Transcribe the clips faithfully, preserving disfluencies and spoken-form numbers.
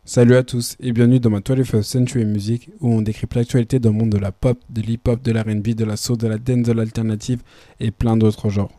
Salut à tous et bienvenue dans ma twenty-first Century Music où on décrypte l'actualité dans le monde de la pop, de l'hip-hop, de l'R and B, de la soul, de la dance, de l'alternative et plein d'autres genres.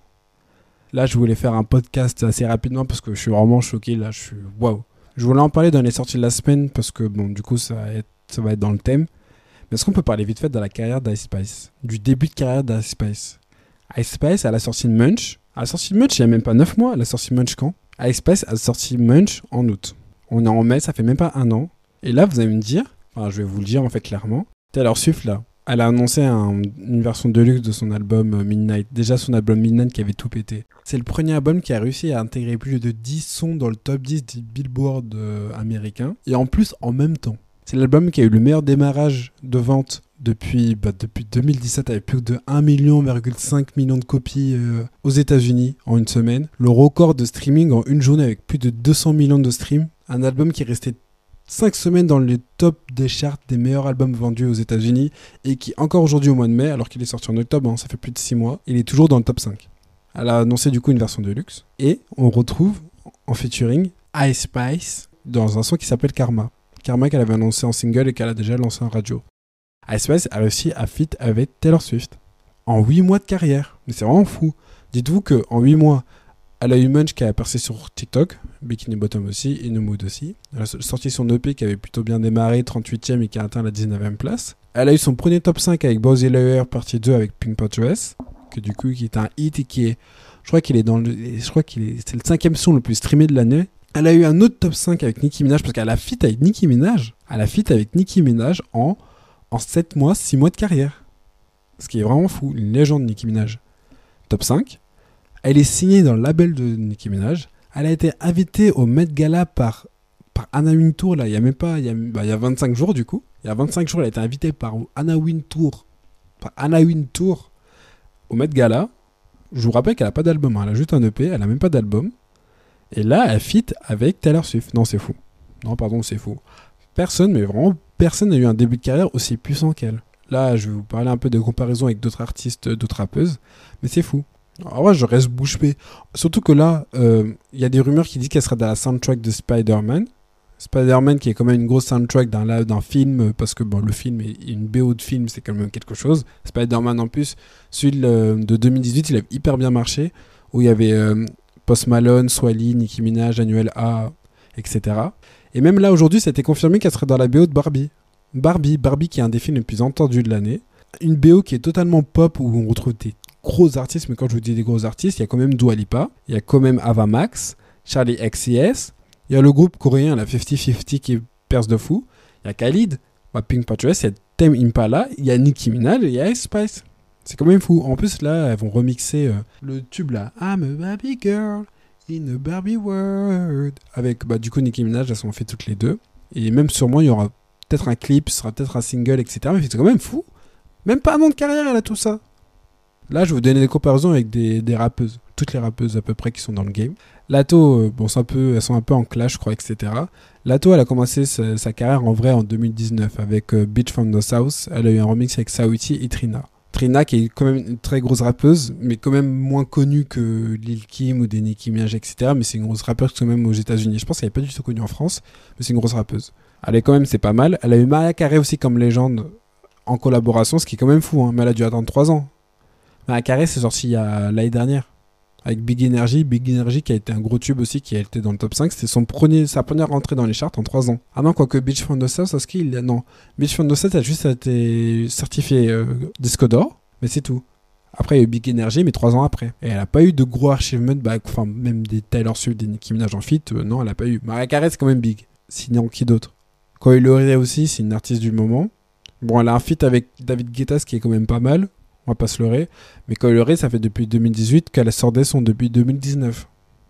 Là, je voulais faire un podcast assez rapidement parce que je suis vraiment choqué. Là, je suis waouh. Je voulais en parler dans les sorties de la semaine parce que bon, du coup, ça va être, ça va être dans le thème. Mais est-ce qu'on peut parler vite fait de la carrière d'Ice Spice, du début de carrière d'Ice Spice? Ice Spice, elle a sorti Munch. À la sortie de Munch, il n'y a même pas neuf mois. Elle a sorti Munch quand? Ice Spice a sorti Munch en août. On est en mai, ça fait même pas un an. Et là, vous allez me dire, enfin, je vais vous le dire en fait clairement, Taylor Swift, là, elle a annoncé un, une version deluxe de son album Midnight. Déjà, son album Midnight qui avait tout pété. C'est le premier album qui a réussi à intégrer plus de dix sons dans le top dix des Billboard euh, américains. Et en plus, en même temps. C'est l'album qui a eu le meilleur démarrage de vente depuis, bah, depuis deux mille dix-sept avec plus de un virgule cinq million de copies euh, aux États-Unis en une semaine. Le record de streaming en une journée avec plus de deux cents millions de streams. Un album qui est resté cinq semaines dans les tops des charts des meilleurs albums vendus aux États-Unis et qui, encore aujourd'hui au mois de mai, alors qu'il est sorti en octobre, hein, ça fait plus de six mois, il est toujours dans le top cinq. Elle a annoncé du coup une version de luxe et on retrouve en featuring Ice Spice dans un son qui s'appelle Karma. Karma qu'elle avait annoncé en single et qu'elle a déjà lancé en radio. Ice Spice a réussi à feat avec Taylor Swift en huit mois de carrière. Mais c'est vraiment fou. Dites-vous qu'en huit mois, elle a eu Munch qui a percé sur TikTok, Bikini Bottom aussi, et No Mood aussi. Elle a sorti son E P qui avait plutôt bien démarré, trente-huitième et qui a atteint la dix-neuvième place. Elle a eu son premier top cinq avec Buzz Lightyear partie deux avec Pink Pot Dress, que du coup qui est un hit et qui est, je crois qu'il est dans le, je crois qu'il est, c'est le cinquième son le plus streamé de l'année. Elle a eu un autre top cinq avec Nicki Minaj parce qu'elle a feat avec Nicki Minaj. Elle a feat avec Nicki Minaj en, en sept mois, six mois de carrière. Ce qui est vraiment fou, une légende Nicki Minaj. Top cinq. Elle est signée dans le label de Nicki Minaj. Elle a été invitée au Met Gala par, par Anna Wintour, là, il y a même pas, il y a, bah, il y a vingt-cinq jours du coup. Il y a vingt-cinq jours, elle a été invitée par Anna Wintour, par Anna Wintour au Met Gala. Je vous rappelle qu'elle n'a pas d'album, hein. Elle a juste un E P, elle n'a même pas d'album. Et là, elle feat avec Taylor Swift. Non, c'est fou. Non, pardon, c'est fou. Personne, mais vraiment personne n'a eu un début de carrière aussi puissant qu'elle. Là, je vais vous parler un peu de comparaison avec d'autres artistes, d'autres rappeuses, mais c'est fou. En vrai, je reste bouche bée. Surtout que là, il euh, y a des rumeurs qui disent qu'elle sera dans la soundtrack de Spider-Man. Spider-Man qui est quand même une grosse soundtrack d'un, d'un film, parce que bon, le film est une B O de film, c'est quand même quelque chose. Spider-Man en plus, celui de, de deux mille dix-huit, il a hyper bien marché, où il y avait euh, Post Malone, Swally, Nicki Minaj, Annuel A, et cetera. Et même là, aujourd'hui, ça a été confirmé qu'elle serait dans la B O de Barbie. Barbie, Barbie qui est un des films les plus entendus de l'année. Une B O qui est totalement pop, où on retrouve des gros artistes, mais quand je vous dis des gros artistes, il y a quand même Dua Lipa, il y a quand même Ava Max, Charlie X C S, il y a le groupe coréen, la cinquante cinquante qui perce de fou, il y a Khalid, bah, Pink Pot Dress, il y a Tame Impala, il y a Nicki Minaj, il y a Ice Spice. C'est quand même fou. En plus, là, elles vont remixer euh, le tube là, I'm a Barbie girl in a Barbie world, avec bah, du coup Nicki Minaj, elles sont fait toutes les deux. Et même sûrement, il y aura peut-être un clip, ce sera peut-être un single, et cetera. Mais c'est quand même fou. Même pas un an de carrière, elle a tout ça. Là, je vais vous donner des comparaisons avec des, des rappeuses. Toutes les rappeuses à peu près qui sont dans le game. Lato, euh, bon, c'est un peu, elles sont un peu en clash, je crois, et cetera. Lato, elle a commencé sa, sa carrière en vrai en deux mille dix-neuf avec euh, Bitch from the South. Elle a eu un remix avec Saweetie et Trina. Trina qui est quand même une très grosse rappeuse, mais quand même moins connue que Lil Kim ou des Nicki Minaj, et cetera. Mais c'est une grosse rappeuse quand même aux États-Unis. Je pense qu'elle n'est pas du tout connue en France, mais c'est une grosse rappeuse. Elle est quand même, c'est pas mal. Elle a eu Mariah Carey aussi comme légende en collaboration, ce qui est quand même fou, hein. Mais elle a dû attendre trois ans. Mariah Carey, c'est sorti il y a l'année dernière. Avec Big Energy. Big Energy qui a été un gros tube aussi, qui a été dans le top cinq. C'était son premier, sa première rentrée dans les charts en trois ans. Ah non, quoique Bitch from the South, est-ce qu'il a... Non. Bitch from the South a juste été certifié euh, disque d'or, mais c'est tout. Après, il y a eu Big Energy, mais trois ans après. Et elle n'a pas eu de gros achievements, bah, enfin, même des Taylor Swift, des Nicki Minaj en feat, euh, non, elle n'a pas eu. Mariah Carey, c'est quand même big. Sinon, qui d'autre? Coi Leray aussi, c'est une artiste du moment. Bon, elle a un feat avec David Guetta, ce qui est quand même pas mal. On va pas se leurrer. Mais Coi Leray, ça fait depuis deux mille dix-huit qu'elle sortait son depuis deux mille dix-neuf.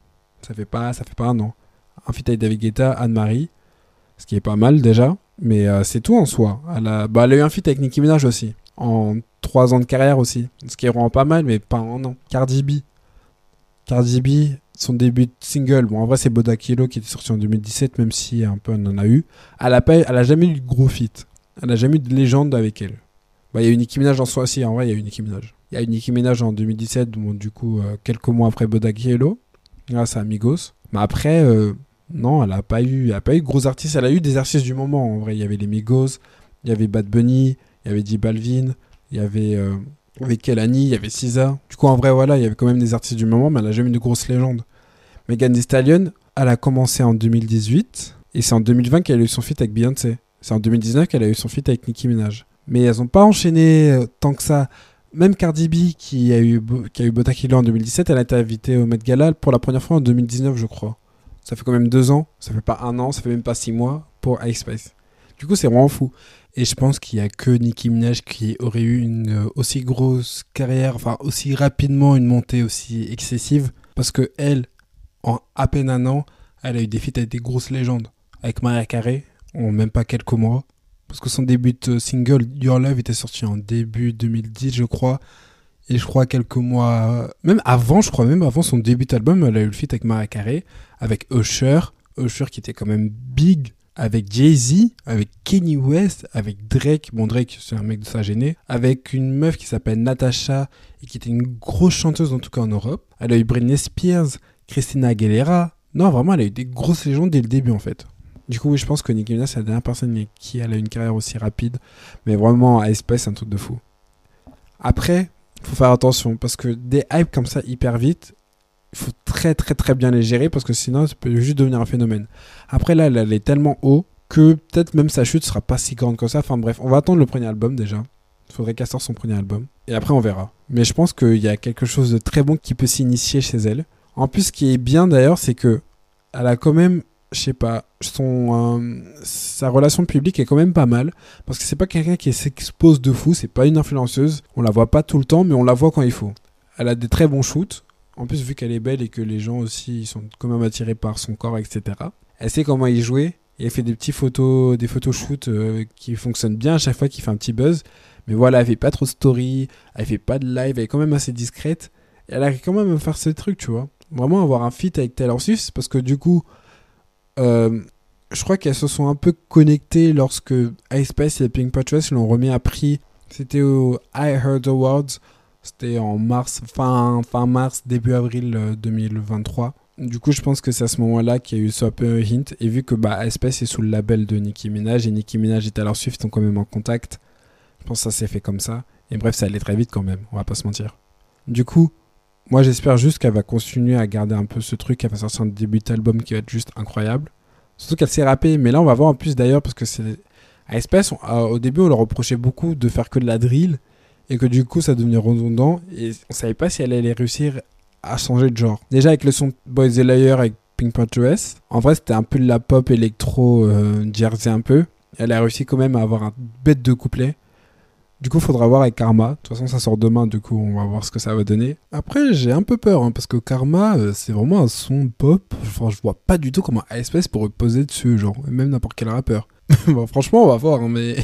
Ça fait pas, ça fait pas un an. Un feat avec David Guetta, Anne-Marie, ce qui est pas mal déjà. Mais euh, c'est tout en soi. Elle a, bah, elle a eu un feat avec Nicki Minaj aussi. En trois ans de carrière aussi. Ce qui est vraiment pas mal, mais pas en un an. Cardi B. Cardi B, son début de single. Bon, en vrai, c'est Bodak Yellow qui était sorti en deux mille dix-sept, même si un peu on en a eu. Elle a, pas, elle a jamais eu de gros feat. Elle a jamais eu de légende avec elle. Bah, il y a eu Nicki Minaj en soi, si, en vrai, il y a eu Nicki Minaj. Il y a eu Nicki Minaj en deux mille dix-sept, bon, du coup, euh, quelques mois après Bodak Yellow, grâce à Amigos. Mais après, euh, Non, elle a pas eu, elle a pas eu de gros artistes. Elle a eu des artistes du moment. En vrai, il y avait les Migos, il y avait Bad Bunny, il y avait J Balvin, il y avait euh, avec Kelani, il y avait S Z A. Du coup, en vrai, voilà, il y avait quand même des artistes du moment, mais elle a jamais eu de grosses légendes. Megan Thee Stallion, elle a commencé en deux mille dix-huit et c'est en deux mille vingt qu'elle a eu son feat avec Beyoncé. C'est en deux mille dix-neuf qu'elle a eu son feat avec Nicki Minaj. Mais elles n'ont pas enchaîné euh, tant que ça. Même Cardi B, qui a eu, qui a eu Botta Killer en deux mille dix-sept, elle a été invitée au Met Gala pour la première fois en deux mille dix-neuf, je crois. Ça fait quand même deux ans, ça fait pas un an, ça fait même pas six mois pour Ice Spice. Du coup, c'est vraiment fou. Et je pense qu'il y a que Nicki Minaj qui aurait eu une euh, aussi grosse carrière, enfin aussi rapidement une montée aussi excessive, parce que elle, en à peine un an, elle a eu des feats avec des grosses légendes. Avec Mariah Carey, en même pas quelques mois. Parce que son début de single, Your Love, était sorti en début deux mille dix, je crois. Et je crois quelques mois... Même avant, je crois, même avant son début d'album, elle a eu le feat avec Mariah Carey, avec Usher. Usher qui était quand même big. Avec Jay-Z, avec Kanye West, avec Drake. Bon, Drake, c'est un mec de sa gênée. Avec une meuf qui s'appelle Natasha, et qui était une grosse chanteuse, en tout cas en Europe. Elle a eu Britney Spears, Christina Aguilera. Non, vraiment, elle a eu des grosses légendes dès le début, en fait. Du coup, oui, je pense que Nicki Minaj, c'est la dernière personne avec qui elle a une carrière aussi rapide. Mais vraiment, Ice Spice, c'est un truc de fou. Après, il faut faire attention, parce que des hypes comme ça, hyper vite, il faut très très très bien les gérer, parce que sinon, ça peut juste devenir un phénomène. Après, là, elle, elle est tellement haut que peut-être même sa chute sera pas si grande que ça. Enfin bref, on va attendre le premier album déjà. Il faudrait qu'elle sorte son premier album. Et après, on verra. Mais je pense qu'il y a quelque chose de très bon qui peut s'initier chez elle. En plus, ce qui est bien d'ailleurs, c'est que elle a quand même, je sais pas, son, euh, sa relation publique est quand même pas mal. Parce que c'est pas quelqu'un qui s'expose de fou, c'est pas une influenceuse. On la voit pas tout le temps, mais on la voit quand il faut. Elle a des très bons shoots. En plus, vu qu'elle est belle et que les gens aussi ils sont quand même attirés par son corps, et cetera. Elle sait comment y jouer. Et elle fait des petits photos, des photoshoots euh, qui fonctionnent bien à chaque fois, qui fait un petit buzz. Mais voilà, elle fait pas trop de story, elle fait pas de live, elle est quand même assez discrète. Et elle arrive quand même à faire ce truc, tu vois. Vraiment avoir un feat avec Taylor Swift, parce que du coup, euh, je crois qu'elles se sont un peu connectées lorsque Ice Spice et Pink Patches l'ont remis à prix. C'était au I Heard Awards. C'était en mars, fin, fin mars, début avril euh, deux mille vingt-trois. Du coup, je pense que c'est à ce moment-là qu'il y a eu ce peu un hint. Et vu que bah, Ice Spice est sous le label de Nicki Minaj, et Nicki Minaj et Taylor Swift sont quand même en contact, je pense que ça s'est fait comme ça. Et bref, ça allait très vite quand même, on va pas se mentir. Du coup, moi j'espère juste qu'elle va continuer à garder un peu ce truc, qu'elle va sortir un début d'album qui va être juste incroyable. Surtout qu'elle s'est rappée, mais là on va voir en plus d'ailleurs, parce que c'est... Ice Spice, on, euh, au début on leur reprochait beaucoup de faire que de la drill, et que du coup ça devenait redondant, et on savait pas si elle allait réussir à changer de genre. Déjà avec le son Boys the Liar avec Pink Panthers, en vrai c'était un peu de la pop électro euh, jersey un peu. Elle a réussi quand même à avoir un bête de couplet. Du coup, il faudra voir avec Karma. De toute façon, ça sort demain, du coup, on va voir ce que ça va donner. Après, j'ai un peu peur, hein, parce que Karma, euh, c'est vraiment un son pop. Enfin, je vois pas du tout comment Ice Spice pourrait poser dessus, genre, même n'importe quel rappeur. Bon, franchement, on va voir, hein, mais...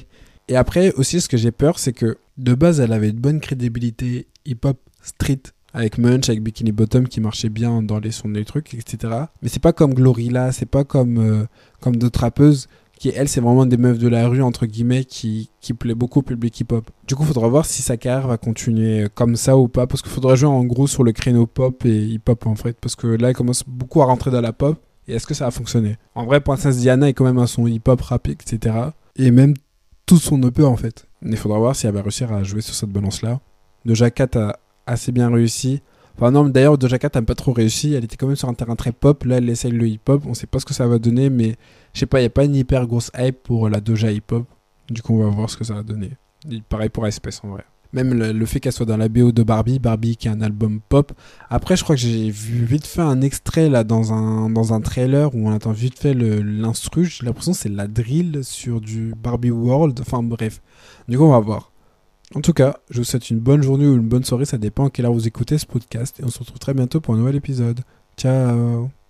Et après, aussi, ce que j'ai peur, c'est que, de base, elle avait une bonne crédibilité hip-hop street, avec Munch, avec Bikini Bottom, qui marchait bien dans les sons des trucs, et cetera. Mais c'est pas comme Glorilla, c'est pas comme, euh, comme d'autres rappeuses, qui elle c'est vraiment des meufs de la rue entre guillemets qui, qui plaît beaucoup au public hip-hop. Du coup il faudra voir si sa carrière va continuer comme ça ou pas, parce qu'il faudra jouer en gros sur le créneau pop et hip-hop en fait, parce que là elle commence beaucoup à rentrer dans la pop, et est-ce que ça va fonctionner? En vrai, Princesse Diana est quand même un son hip-hop rap, et cetera. Et même tout son E P en fait. Mais il faudra voir si elle va réussir à jouer sur cette balance là. Doja Cat a assez bien réussi. Enfin non, d'ailleurs Doja Cat n'a pas trop réussi, elle était quand même sur un terrain très pop, là elle essaye le hip-hop, on sait pas ce que ça va donner, mais je sais pas, il n'y a pas une hyper grosse hype pour la Doja hip-hop, du coup on va voir ce que ça va donner. Et pareil pour Ice Spice en vrai. Même le, le fait qu'elle soit dans la B O de Barbie, Barbie qui est un album pop, après je crois que j'ai vu vite fait un extrait là dans un, dans un trailer où on attend vite fait le, l'instru, j'ai l'impression que c'est la drill sur du Barbie World, enfin bref, du coup on va voir. En tout cas, je vous souhaite une bonne journée ou une bonne soirée, ça dépend à quelle heure vous écoutez ce podcast, et on se retrouve très bientôt pour un nouvel épisode. Ciao!